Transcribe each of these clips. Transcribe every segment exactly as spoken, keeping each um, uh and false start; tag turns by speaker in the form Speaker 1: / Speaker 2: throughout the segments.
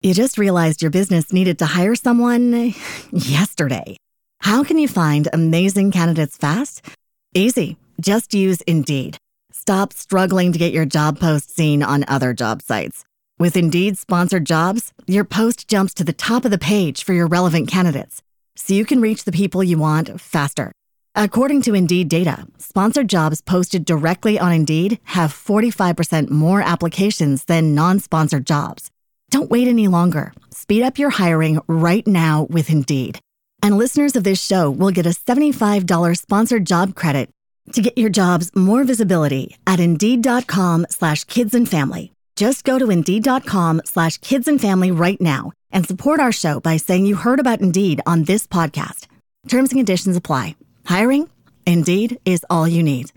Speaker 1: You just realized your business needed to hire someone yesterday. How can you find amazing candidates fast? Easy. Just use Indeed. Stop struggling to get your job post seen on other job sites. With Indeed sponsored jobs, your post jumps to the top of the page for your relevant candidates, so you can reach the people you want faster. According to Indeed data, sponsored jobs posted directly on Indeed have forty-five percent more applications than non-sponsored jobs. Don't wait any longer. Speed up your hiring right now with Indeed. And listeners of this show will get a seventy-five dollars sponsored job credit to get your jobs more visibility at Indeed.com slash kids and family. Just go to Indeed.com slash kids and family right now and support our show by saying you heard about Indeed on this podcast. Terms and conditions apply. Hiring? Indeed is all you need.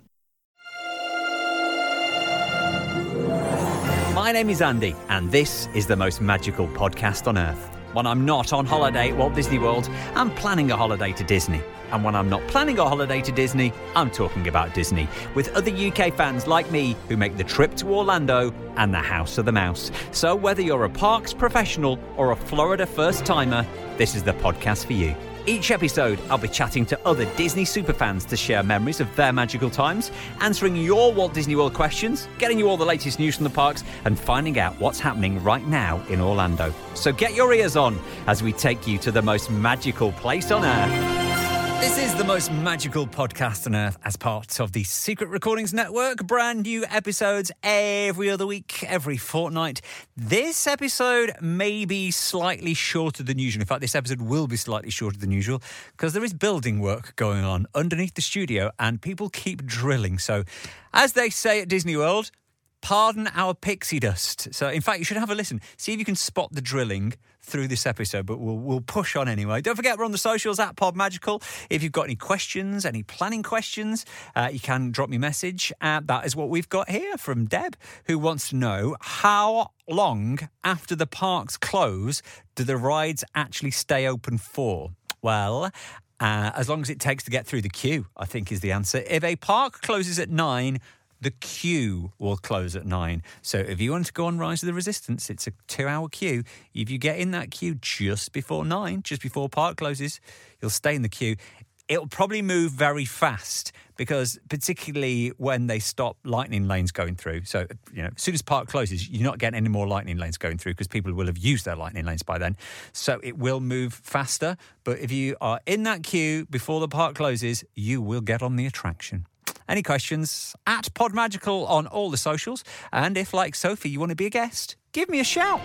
Speaker 2: My name is Andy, and this is the most magical podcast on earth. When I'm not on holiday at Walt Disney World, I'm planning a holiday to Disney. And when I'm not planning a holiday to Disney, I'm talking about Disney with other U K fans like me who make the trip to Orlando and the House of the Mouse. So whether you're a parks professional or a Florida first-timer, this is the podcast for you. Each episode, I'll be chatting to other Disney superfans to share memories of their magical times, answering your Walt Disney World questions, getting you all the latest news from the parks, and finding out what's happening right now in Orlando. So get your ears on as we take you to the most magical place on earth. This is the most magical podcast on earth as part of the Secret Recordings Network. Brand new episodes every other week, every fortnight. This episode may be slightly shorter than usual. In fact, this episode will be slightly shorter than usual because there is building work going on underneath the studio and people keep drilling. So, as they say at Disney World, pardon our pixie dust. So, in fact, you should have a listen. See if you can spot the drilling through this episode, but we'll we'll push on anyway. Don't forget, we're on the socials at PodMagical. If you've got any questions, any planning questions, uh, you can drop me a message. Uh, that is what we've got here from Deb, who wants to know how long after the parks close do the rides actually stay open for? Well, uh, as long as it takes to get through the queue, I think is the answer. If a park closes at nine, the queue will close at nine. So if you want to go on Rise of the Resistance, it's a two-hour queue. If you get in that queue just before nine, just before park closes, you'll stay in the queue. It'll probably move very fast because particularly when they stop lightning lanes going through. So, you know, as soon as park closes, you're not getting any more lightning lanes going through because people will have used their lightning lanes by then. So it will move faster. But if you are in that queue before the park closes, you will get on the attraction. Any questions? At PodMagical on all the socials. And if, like Sophie, you want to be a guest, give me a shout.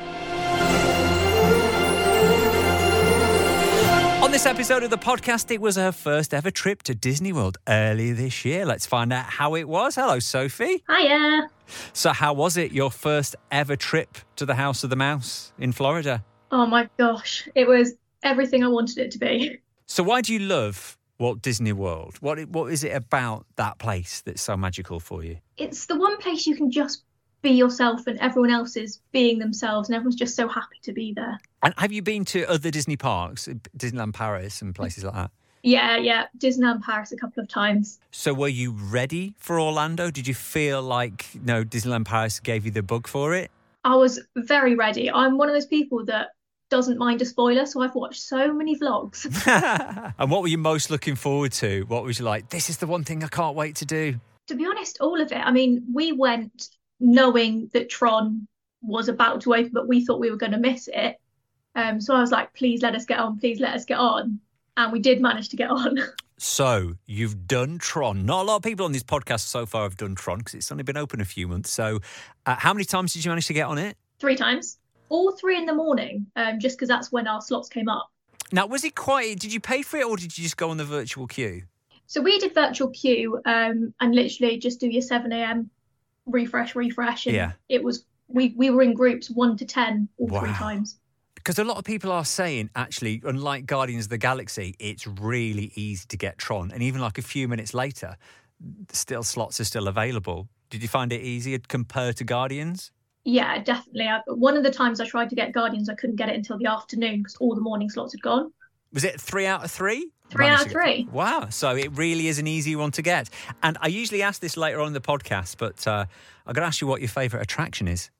Speaker 2: On this episode of the podcast, it was her first ever trip to Disney World earlier this year. Let's find out how it was. Hello, Sophie.
Speaker 3: Hiya.
Speaker 2: So how was it, your first ever trip to the House of the Mouse in Florida?
Speaker 3: Oh my gosh, it was everything I wanted it to be.
Speaker 2: So why do you love Walt Disney World? What what is it about that place that's so magical for you?
Speaker 3: It's the one place you can just be yourself and everyone else is being themselves and everyone's just so happy to be there.
Speaker 2: And have you been to other Disney parks, Disneyland Paris and places like that?
Speaker 3: Yeah, yeah, Disneyland Paris a couple of times.
Speaker 2: So were you ready for Orlando? Did you feel like, you know, Disneyland Paris gave you the bug for it?
Speaker 3: I was very ready. I'm one of those people that doesn't mind a spoiler, so I've watched so many vlogs.
Speaker 2: And what were you most looking forward to? What was you like, this is the one thing I can't wait to do?
Speaker 3: To be honest, all of it. I mean, we went knowing that Tron was about to open, but we thought we were going to miss it. Um, so I was like, please let us get on, please let us get on. And we did manage to get on.
Speaker 2: So you've done Tron. Not a lot of people on this podcast so far have done Tron because it's only been open a few months. So uh, how many times did you manage to get on it?
Speaker 3: Three times. All three in the morning, um, just because that's when our slots came up.
Speaker 2: Now, was it quite... Did you pay for it or did you just go on the virtual queue?
Speaker 3: So we did virtual queue um, and literally just do your seven a.m. refresh, refresh. And
Speaker 2: yeah.
Speaker 3: It was... We, we were in groups one to ten all
Speaker 2: wow.
Speaker 3: three times.
Speaker 2: Because a lot of people are saying, actually, unlike Guardians of the Galaxy, it's really easy to get Tron. And even like a few minutes later, still slots are still available. Did you find it easier compared to Guardians?
Speaker 3: Yeah, definitely. I, one of the times I tried to get Guardians, I couldn't get it until the afternoon because all the morning slots had gone.
Speaker 2: Was it three out of three?
Speaker 3: Three out of three.
Speaker 2: Wow. So it really is an easy one to get. And I usually ask this later on in the podcast, but uh, I've got to ask you what your favourite attraction is.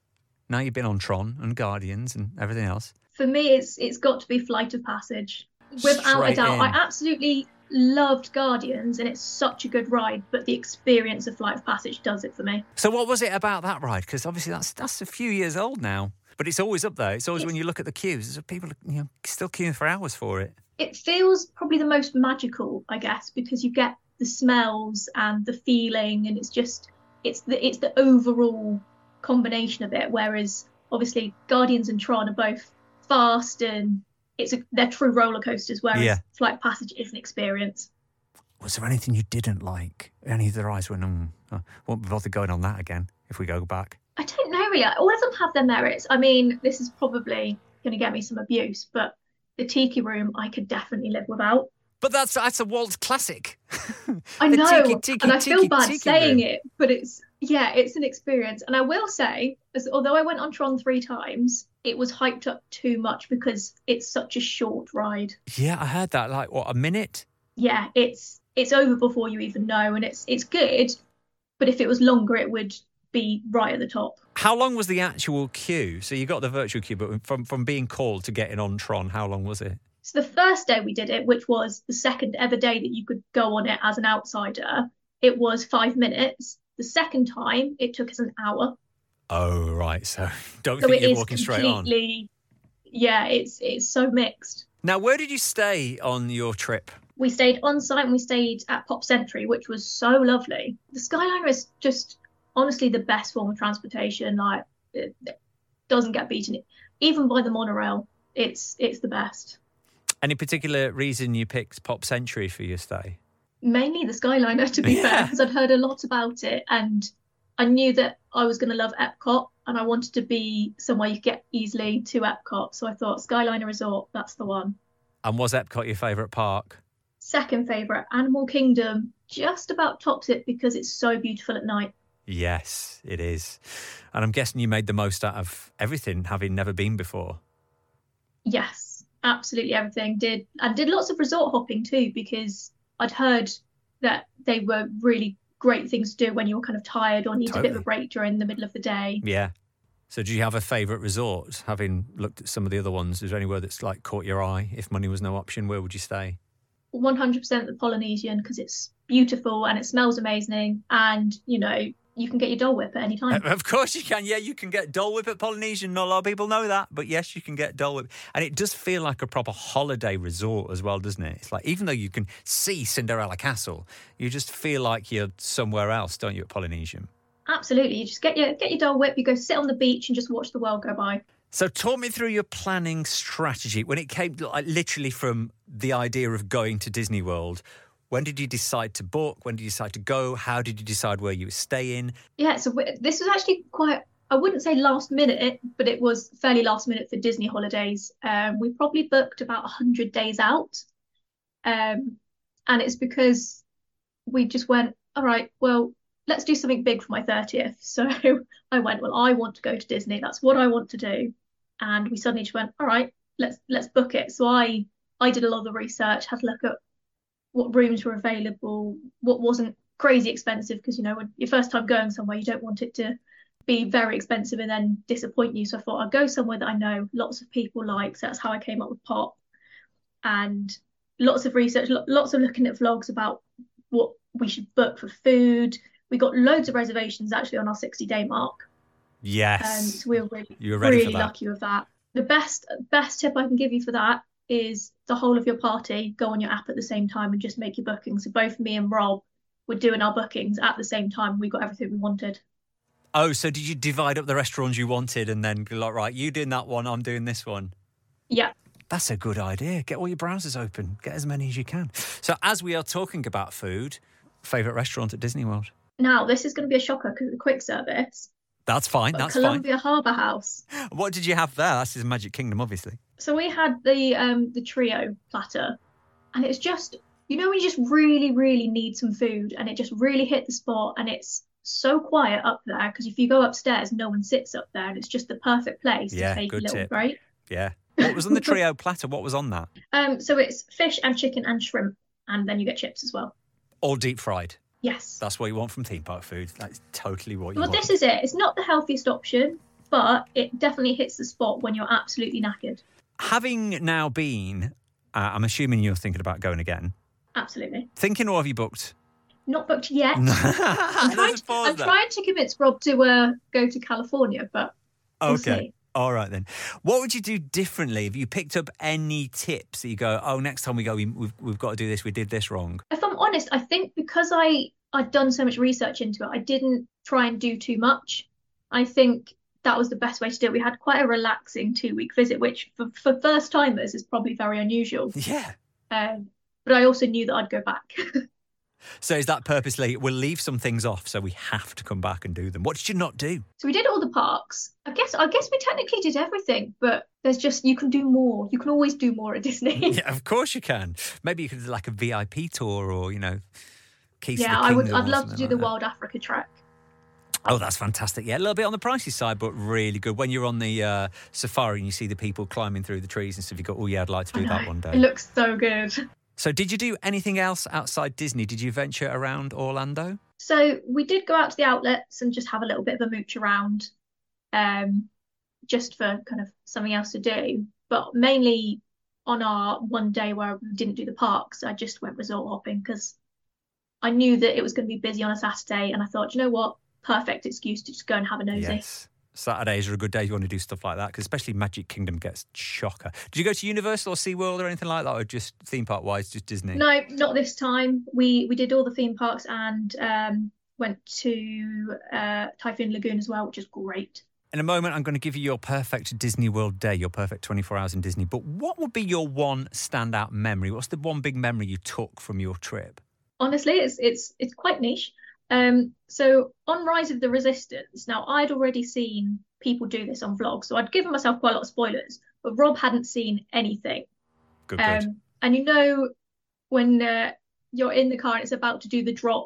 Speaker 2: Now you've been on Tron and Guardians and everything else.
Speaker 3: For me, it's it's got to be Flight of Passage. Without
Speaker 2: Straight
Speaker 3: a doubt.
Speaker 2: in.
Speaker 3: I absolutely loved Guardians and it's such a good ride, but the experience of Flight of Passage does it for me.
Speaker 2: So what was it about that ride? Because obviously that's that's a few years old now, but it's always up there. It's always
Speaker 3: It's-
Speaker 2: when you look at the queues, there's people you know still queuing for hours for it.
Speaker 3: It feels probably the most magical, I guess, because you get the smells and the feeling, and it's just it's the it's the overall combination of it. Whereas obviously Guardians and Tron are both fast and it's a, they're true roller coasters, whereas
Speaker 2: Yeah.
Speaker 3: Flight of Passage is an experience.
Speaker 2: Was there anything you didn't like? Any of the rides went, mm, I won't be bothered going on that again if we go back.
Speaker 3: I don't know really. All of them have their merits. I mean, this is probably going to get me some abuse, but the Tiki Room I could definitely live without.
Speaker 2: But that's that's a Walt classic.
Speaker 3: I
Speaker 2: The
Speaker 3: know,
Speaker 2: Tiki, Tiki,
Speaker 3: and I feel
Speaker 2: Tiki,
Speaker 3: bad
Speaker 2: Tiki
Speaker 3: saying
Speaker 2: Room.
Speaker 3: it, but it's yeah, it's an experience. And I will say, as although I went on Tron three times, it was hyped up too much because it's such a short ride.
Speaker 2: Yeah, I heard that. Like, what, a minute?
Speaker 3: Yeah, it's it's over before you even know, and it's it's good, but if it was longer, it would be right at the top.
Speaker 2: How long was the actual queue? So you got the virtual queue, but from, from being called to getting on Tron, how long was it?
Speaker 3: So the first day we did it, which was the second ever day that you could go on it as an outsider, it was five minutes. The second time, it took us an hour.
Speaker 2: Oh, right. So don't
Speaker 3: So
Speaker 2: think
Speaker 3: it
Speaker 2: you're
Speaker 3: is
Speaker 2: walking straight on.
Speaker 3: completely, yeah, it's it's so mixed.
Speaker 2: Now, where did you stay on your trip?
Speaker 3: We stayed on site and we stayed at Pop Century, which was so lovely. The Skyliner is just honestly the best form of transportation. Like, it, it doesn't get beaten. Even by the monorail, it's it's the best.
Speaker 2: Any particular reason you picked Pop Century for your stay?
Speaker 3: Mainly the Skyliner, to be
Speaker 2: Yeah.
Speaker 3: fair, because I'd heard a lot about it and I knew that I was going to love Epcot and I wanted to be somewhere you could get easily to Epcot. So I thought Skyliner Resort, that's the one.
Speaker 2: And was Epcot your favourite park?
Speaker 3: Second favourite, Animal Kingdom, just about tops it because it's so beautiful at night.
Speaker 2: Yes, it is. And I'm guessing you made the most out of everything, having never been before.
Speaker 3: Yes, absolutely everything. Did and did lots of resort hopping too, because I'd heard that they were really great things to do when you were kind of tired or needed a bit of
Speaker 2: Totally.
Speaker 3: a break during the middle of the day.
Speaker 2: Yeah. So do you have a favourite resort? Having looked at some of the other ones, is there anywhere that's like caught your eye? If money was no option, where would you stay?
Speaker 3: one hundred percent the Polynesian because it's beautiful and it smells amazing, and you know you can get your Dole Whip at any time.
Speaker 2: Of course you can. Yeah, you can get Dole Whip at Polynesian. Not a lot of people know that, but yes, you can get Dole Whip. And it does feel like a proper holiday resort as well, doesn't it? It's like, even though you can see Cinderella Castle, you just feel like you're somewhere else, don't you, at Polynesian?
Speaker 3: Absolutely, you just get your get your Dole Whip, you go sit on the beach and just watch the world go by.
Speaker 2: So talk me through your planning strategy when it came like, literally from the idea of going to Disney World. When did you decide to book? When did you decide to go? How did you decide where you were staying?
Speaker 3: Yeah, so we- this was actually quite, I wouldn't say last minute, but it was fairly last minute for Disney holidays. Um, we probably booked about one hundred days out. Um, and it's because we just went, all right, well, let's do something big for my thirtieth. So I went, well, I want to go to Disney. That's what I want to do. And we suddenly just went, all right, let's let's book it. So I I did a lot of the research, had a look at what rooms were available, what wasn't crazy expensive, because you know when your first time going somewhere you don't want it to be very expensive and then disappoint you. So I thought I'd go somewhere that I know lots of people like. So that's how I came up with Pop. And lots of research, lo- lots of looking at vlogs about what we should book for food. We got loads of reservations actually on our sixty day mark.
Speaker 2: Yes.
Speaker 3: Um, so we were really,
Speaker 2: You were ready for
Speaker 3: really
Speaker 2: that.
Speaker 3: lucky with that. The best best tip I can give you for that is the whole of your party go on your app at the same time and just make your bookings. So both me and Rob were doing our bookings at the same time. We got everything we wanted.
Speaker 2: Oh, so did you divide up the restaurants you wanted and then go like, right, you doing that one, I'm doing this one?
Speaker 3: Yeah.
Speaker 2: That's a good idea. Get all your browsers open. Get as many as you can. So as we are talking about food, favourite restaurant at Disney World?
Speaker 3: Now, this is going to be a shocker because of the quick service.
Speaker 2: That's fine.
Speaker 3: But
Speaker 2: That's
Speaker 3: Columbia Harbour House.
Speaker 2: fine. What did you have there? That's his Magic Kingdom, obviously.
Speaker 3: So we had the um the trio platter, and it's just, you know, when you just really, really need some food and it just really hit the spot, and it's so quiet up there because if you go upstairs, no one sits up there, and it's just the perfect place
Speaker 2: Yeah,
Speaker 3: to take a
Speaker 2: good
Speaker 3: little
Speaker 2: tip.
Speaker 3: break.
Speaker 2: Yeah. What was on the trio platter? What was on that?
Speaker 3: Um, so it's fish and chicken and shrimp, and then you get chips as well.
Speaker 2: All deep fried.
Speaker 3: Yes.
Speaker 2: That's what you want from theme park food. That's totally what you
Speaker 3: Well,
Speaker 2: want.
Speaker 3: this is it. It's not the healthiest option, but it definitely hits the spot when you're absolutely knackered.
Speaker 2: Having now been, uh, I'm assuming you're thinking about going again.
Speaker 3: Absolutely.
Speaker 2: Thinking, or have you booked?
Speaker 3: Not booked yet. I'm, trying to, I'm trying to convince Rob to uh, go to California, but we'll
Speaker 2: okay.
Speaker 3: see.
Speaker 2: All right, then. What would you do differently? Have you picked up any tips that you go, oh, next time we go, we, we've, we've got to do this, we did this wrong?
Speaker 3: If I'm honest, I think because I, I'd done so much research into it, I didn't try and do too much. I think that was the best way to do it. We had quite a relaxing two-week visit, which for, for first-timers is probably very unusual.
Speaker 2: Yeah.
Speaker 3: Um, but I also knew that I'd go back.
Speaker 2: So is that purposely, we'll leave some things off so we have to come back and do them? What did you not do?
Speaker 3: So we did all the parks. I guess I guess we technically did everything, but there's just, you can do more. You can always do more at Disney.
Speaker 2: Yeah, of course you can. Maybe you could do like a V I P tour or, you know, Keys
Speaker 3: yeah,
Speaker 2: to the
Speaker 3: I would.
Speaker 2: Kingdom
Speaker 3: I'd
Speaker 2: or
Speaker 3: love to
Speaker 2: something
Speaker 3: do
Speaker 2: like
Speaker 3: the
Speaker 2: that.
Speaker 3: Wild Africa trek.
Speaker 2: Oh, that's fantastic. Yeah, a little bit on the pricey side, but really good. When you're on the uh, safari and you see the people climbing through the trees and stuff, you go, oh, yeah, I'd like to do that one day.
Speaker 3: It looks so good.
Speaker 2: So did you do anything else outside Disney? Did you venture around Orlando?
Speaker 3: So we did go out to the outlets and just have a little bit of a mooch around, um, just for kind of something else to do. But mainly on our one day where we didn't do the parks, I just went resort hopping because I knew that it was going to be busy on a Saturday, and I thought, you know what, perfect excuse to just go and have a nosy.
Speaker 2: Yes. Saturdays are a good day if you want to do stuff like that, because especially Magic Kingdom gets chocker. Did you go to Universal or SeaWorld or anything like that, or just theme park wise, just Disney?
Speaker 3: No, not this time. We we did all the theme parks and um, went to uh, Typhoon Lagoon as well, which is great.
Speaker 2: In a moment, I'm going to give you your perfect Disney World day, your perfect twenty-four hours in Disney. But what would be your one standout memory? What's the one big memory you took from your trip?
Speaker 3: Honestly, it's it's it's quite niche. Um, so on Rise of the Resistance, now I'd already seen people do this on vlogs, so I'd given myself quite a lot of spoilers, but Rob hadn't seen anything.
Speaker 2: Good,
Speaker 3: um,
Speaker 2: good.
Speaker 3: And you know, when uh, you're in the car and it's about to do the drop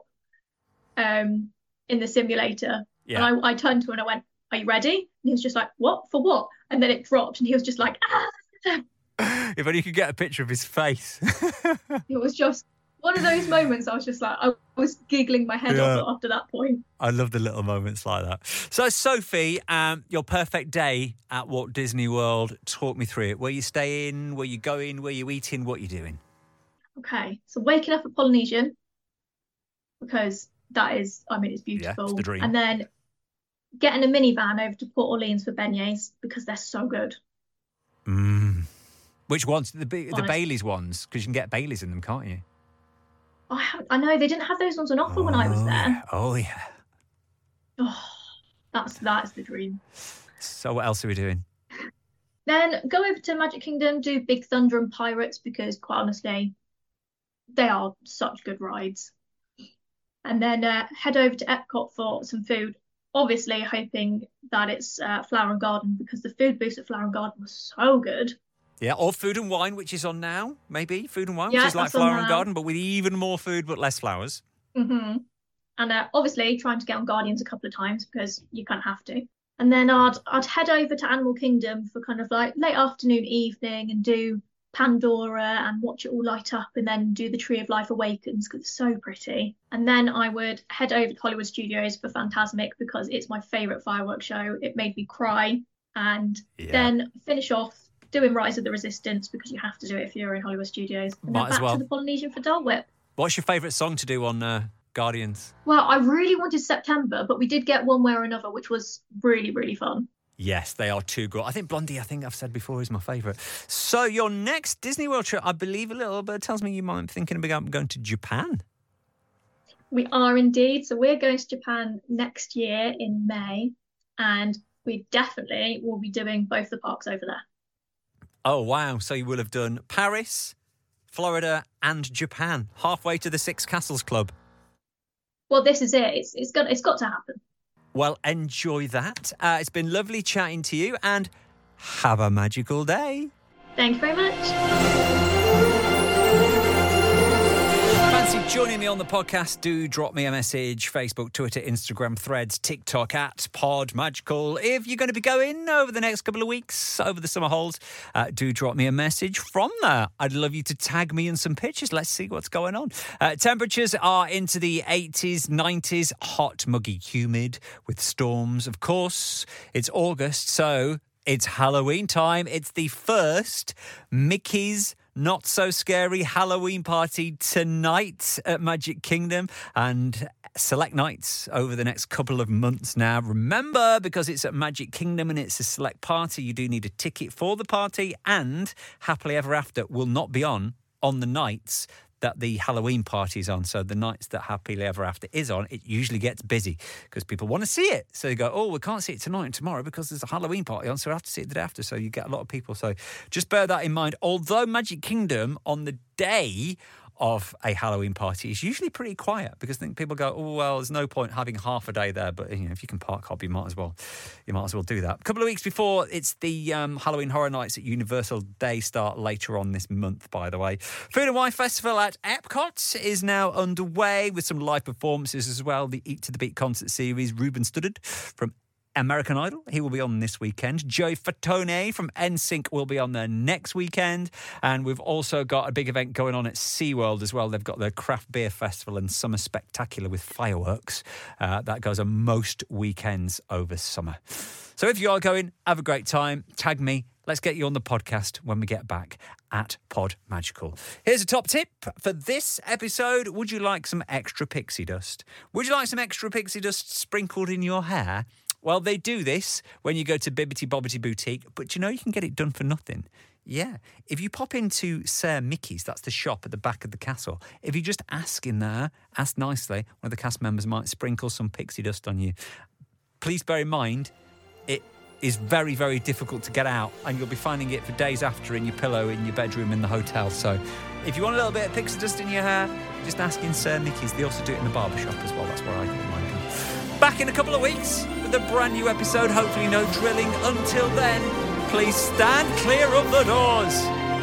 Speaker 3: um, in the simulator,
Speaker 2: Yeah.
Speaker 3: and I, I turned to him and I went, "Are you ready?" And he was just like, "What? For what?" And then it dropped, and he was just like, "Ah!"
Speaker 2: If only you could get a picture of his face.
Speaker 3: It was just one of those moments. I was just like, I was giggling my head
Speaker 2: Yeah.
Speaker 3: off after that point.
Speaker 2: I love the little moments like that. So, Sophie, um, your perfect day at Walt Disney World. Talk me through it. Where you staying? Where you going? Where you eating? What you doing?
Speaker 3: Okay, so waking up at Polynesian, because that is, I mean, it's
Speaker 2: Yeah,
Speaker 3: beautiful.
Speaker 2: it's the dream.
Speaker 3: And then getting a minivan over to Port Orleans for beignets because they're so good.
Speaker 2: Mm. Which ones? The, the
Speaker 3: Honest.
Speaker 2: Baileys ones? Because you can get Baileys in them, can't you?
Speaker 3: I have, I know they didn't have those ones on offer when I was
Speaker 2: Oh,
Speaker 3: there.
Speaker 2: yeah. Oh, yeah.
Speaker 3: Oh, that's that's the dream.
Speaker 2: So what else are we doing?
Speaker 3: Then go over to Magic Kingdom, do Big Thunder and Pirates because, quite honestly, they are such good rides. And then uh, head over to Epcot for some food. Obviously, hoping that it's uh, Flower and Garden because the food booth at Flower and Garden was so good.
Speaker 2: Yeah, or Food and Wine, which is on now, maybe. Food and Wine,
Speaker 3: Yeah,
Speaker 2: which is like
Speaker 3: that's on
Speaker 2: Flower and
Speaker 3: now.
Speaker 2: Garden, but with even more food but less flowers.
Speaker 3: hmm And uh, obviously trying to get on Guardians a couple of times because you kind of have to. And then I'd I'd head over to Animal Kingdom for kind of like late afternoon, evening, and do Pandora and watch it all light up, and then do the Tree of Life Awakens because it's so pretty. And then I would head over to Hollywood Studios for Fantasmic because it's my favourite fireworks show. It made me cry. And
Speaker 2: Yeah.
Speaker 3: then finish off doing Rise of the Resistance because you have to do it if you're in Hollywood Studios. And
Speaker 2: Might
Speaker 3: then
Speaker 2: as
Speaker 3: back
Speaker 2: well.
Speaker 3: to the Polynesian for Dole Whip.
Speaker 2: What's your favourite song to do on uh, Guardians?
Speaker 3: Well, I really wanted September, but we did get one way or another, which was really, really fun.
Speaker 2: Yes, they are too good. I think Blondie, I think I've said before, is my favourite. So your next Disney World trip, I believe a little bit tells me you might be thinking about going to Japan.
Speaker 3: We are indeed. So we're going to Japan next year in May, and we definitely will be doing both the parks over there.
Speaker 2: Oh, wow. So you will have done Paris, Florida and Japan, halfway to the Six Castles Club.
Speaker 3: Well, this is it. It's it's got it's got to happen.
Speaker 2: Well, enjoy that. Uh, it's been lovely chatting to you and have a magical day.
Speaker 3: Thank you very much.
Speaker 2: Fancy Joining me on the podcast, do drop me a message. Facebook, Twitter, Instagram, Threads, TikTok at Pod Magical. If you're going to be going over the next couple of weeks, over the summer holds, uh, do drop me a message from there. I'd love you to tag me in some pictures. Let's see what's going on. Uh, temperatures are into the eighties, nineties, hot, muggy, humid with storms. Of course, it's August, so it's Halloween time. It's the first Mickey's Not So Scary Halloween party tonight at Magic Kingdom and select nights over the next couple of months now. Remember, because it's at Magic Kingdom and it's a select party, you do need a ticket for the party, and Happily Ever After will not be on on the nights that the Halloween party is on. So the nights that Happily Ever After is on, it usually gets busy because people want to see it. So they go, oh, we can't see it tonight and tomorrow because there's a Halloween party on, so we have to see it the day after. So you get a lot of people. So just bear that in mind. Although Magic Kingdom on the day of a Halloween party is usually pretty quiet because I think people go, oh, well, there's no point having half a day there. But, you know, if you can park hop, you might as well, you might as well do that. A couple of weeks before, it's the um, Halloween Horror Nights at Universal. They start later on this month, by the way. Food and Wine Festival at Epcot is now underway with some live performances as well. The Eat to the Beat concert series, Ruben Studdard from American Idol, he will be on this weekend. Joey Fatone from N Sync will be on there next weekend. And we've also got a big event going on at SeaWorld as well. They've got their Craft Beer Festival and Summer Spectacular with fireworks. Uh, that goes on most weekends over summer. So if you are going, have a great time. Tag me. Let's get you on the podcast when we get back at Pod Magical. Here's a top tip for this episode. Would you like some extra pixie dust? Would you like some extra pixie dust sprinkled in your hair? Well, they do this when you go to Bibbidi Bobbidi Boutique, but you know you can get it done for nothing. Yeah. If you pop into Sir Mickey's, that's the shop at the back of the castle, if you just ask in there, ask nicely, one of the cast members might sprinkle some pixie dust on you. Please bear in mind, it is very, very difficult to get out, and you'll be finding it for days after in your pillow, in your bedroom, in the hotel. So if you want a little bit of pixie dust in your hair, just ask in Sir Mickey's. They also do it in the barbershop as well. That's where I get mine. Back in a couple of weeks with a brand new episode. Hopefully no drilling. Until then, please stand clear of the doors.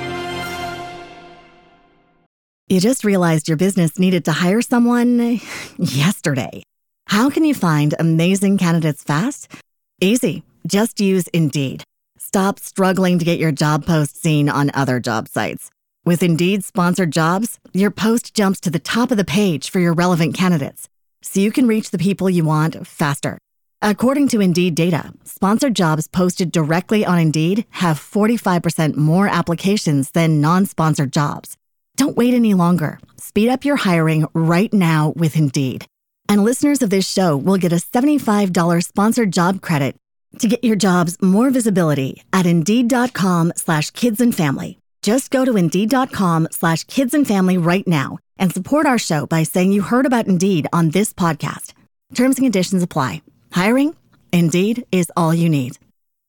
Speaker 1: You just realized your business needed to hire someone yesterday. How can you find amazing candidates fast? Easy. Just use Indeed. Stop struggling to get your job post seen on other job sites. With Indeed sponsored jobs, your post jumps to the top of the page for your relevant candidates, so you can reach the people you want faster. According to Indeed data, sponsored jobs posted directly on Indeed have forty-five percent more applications than non-sponsored jobs. Don't wait any longer. Speed up your hiring right now with Indeed. And listeners of this show will get a seventy-five dollars sponsored job credit to get your jobs more visibility at Indeed.com slash kids and family. Just go to Indeed.com slash kids and family right now and support our show by saying you heard about Indeed on this podcast. Terms and conditions apply. Hiring? Indeed is all you need.